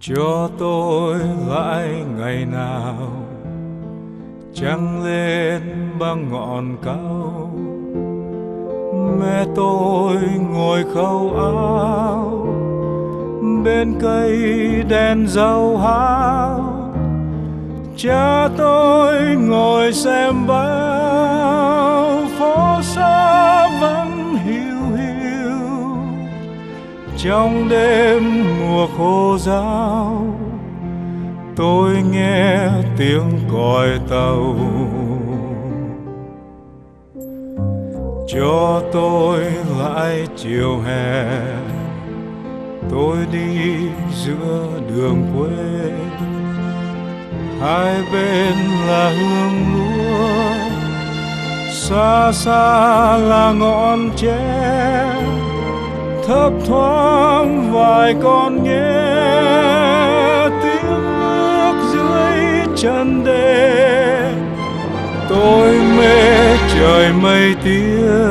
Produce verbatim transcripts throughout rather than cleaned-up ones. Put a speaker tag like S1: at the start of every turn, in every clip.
S1: cho tôi lại ngày nào trăng lên băng ngọn cao, mẹ tôi ngồi khâu áo bên cây đèn dầu háo, cha tôi ngồi xem báo, phố xá vẫn hiu hiu trong đêm mùa khô ráo. Tôi nghe tiếng còi tàu, cho tôi lại chiều hè. Tôi đi giữa đường quê, hai bên là hương lúa, xa xa là ngọn tre, thấp thoáng vài con nghe tiếng nước dưới chân đê. Tôi mê trời mây tía,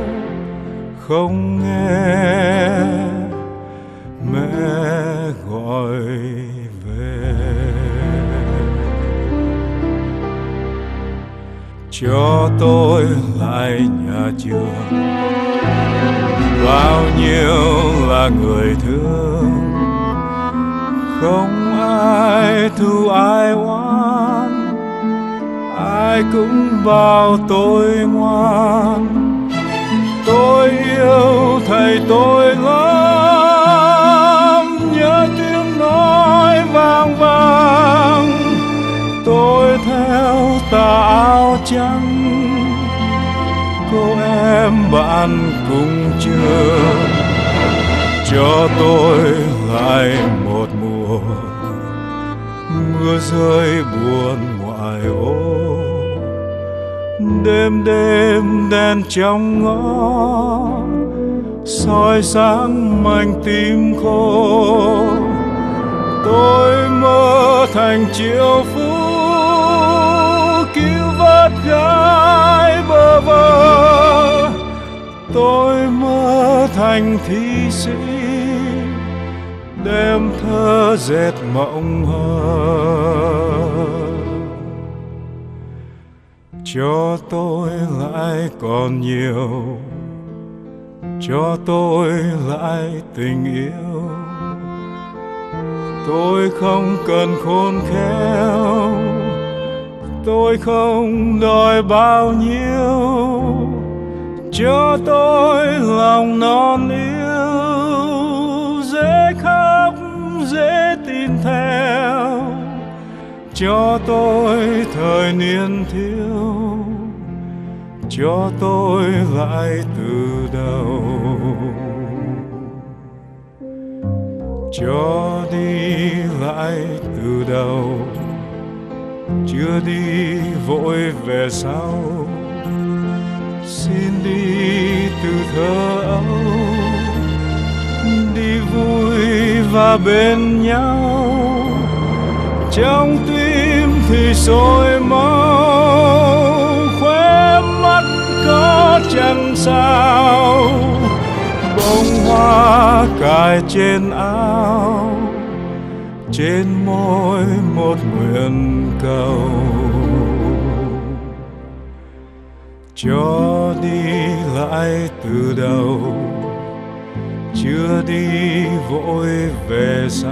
S1: không nghe mẹ gọi về. Cho tôi lại nhà trường, bao nhiêu là người thương, không ai thu ai oán, ai cũng bảo tôi ngoan. Tôi yêu thầy tôi lắm, nhớ tiếng nói vang vang. Tôi theo tà áo trắng, cô em bạn cùng trường. Cho tôi lại một mùa mưa rơi buồn ngoài ô, đêm đêm đèn trong ngõ soi sáng mảnh tim khô. Tôi mơ thành triệu phú cứu vớt gái bơ vơ, tôi mơ thành thi sĩ đem thơ dệt mộng hờ. Cho tôi lại còn nhiều, cho tôi lại tình yêu. Tôi không cần khôn khéo, tôi không đòi bao nhiêu. Cho tôi lòng non yêu, dễ khóc dễ tin theo. Cho tôi thời niên thiếu, cho tôi lại từ đầu. Cho đi lại từ đầu, chưa đi vội về sau. Xin đi từ thơ ấu, đi vui và bên nhau. Trong tim thì sôi máu, khóe mắt có chẳng sao. Bông hoa cài trên áo, trên môi một nguyện cầu. Cho đi lại từ đầu, chưa đi vội về sau.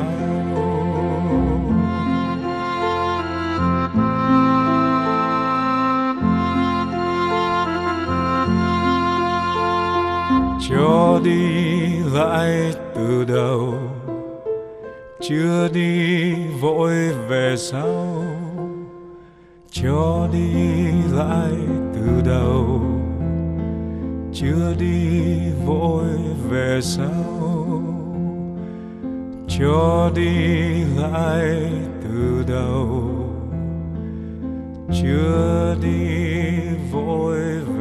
S1: Cho đi lại từ đầu, chưa đi vội về sau. Cho đi lại từ đầu, chưa đi vội về sau. Cho đi lại từ đầu, chưa đi vội